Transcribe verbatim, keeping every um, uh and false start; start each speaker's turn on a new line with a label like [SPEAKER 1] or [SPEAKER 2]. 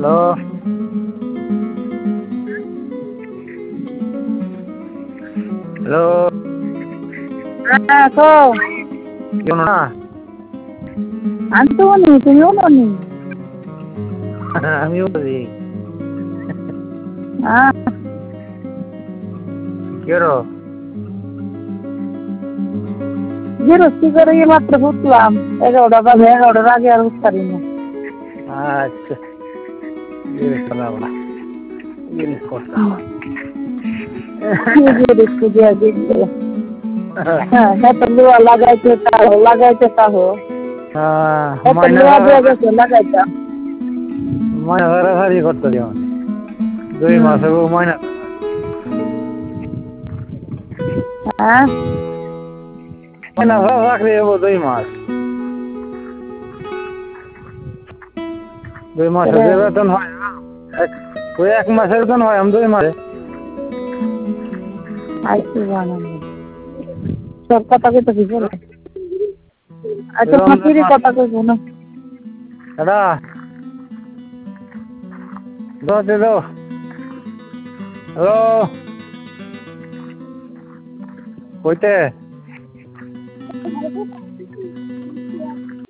[SPEAKER 1] hello hello
[SPEAKER 2] হ্যাঁ কও
[SPEAKER 1] কেমন না
[SPEAKER 2] আমি তো বলি তুমিও বলি
[SPEAKER 1] আমিও বলি
[SPEAKER 2] হ্যাঁ
[SPEAKER 1] কি করো
[SPEAKER 2] বিরক্তি করে এই মাত্র উঠলাম এগারোটা বাজে এগারোটার আগে আর উঠতে পারি না
[SPEAKER 1] আচ্ছা বিরক্ত লাগলো জিনিস করতে হবে
[SPEAKER 2] বিরক্তি দিয়ে দিচ্ছে হ্যাঁ হ্যাঁ তো লোয়া লাগাইতে তাহো লাগাইতে তাহো এত লোয়া দিয়ে গেছে লাগাইতে
[SPEAKER 1] ময়না ধরাধারি করতে যেমন দুই মাস হবো ময়না
[SPEAKER 2] হ্যাঁ
[SPEAKER 1] ময়না ধরা চাকরি হবো দুই মাস দুই মাসে যে বেতন হয় না ওই এক মাসের বেতন হয় আমি দুই মাসে
[SPEAKER 2] আইসি জানাবো সব কথা কইতে কি বলে আচ্ছা মাটির কথা কইবো না
[SPEAKER 1] দাদা দাও দে দাও হ্যালো কইতে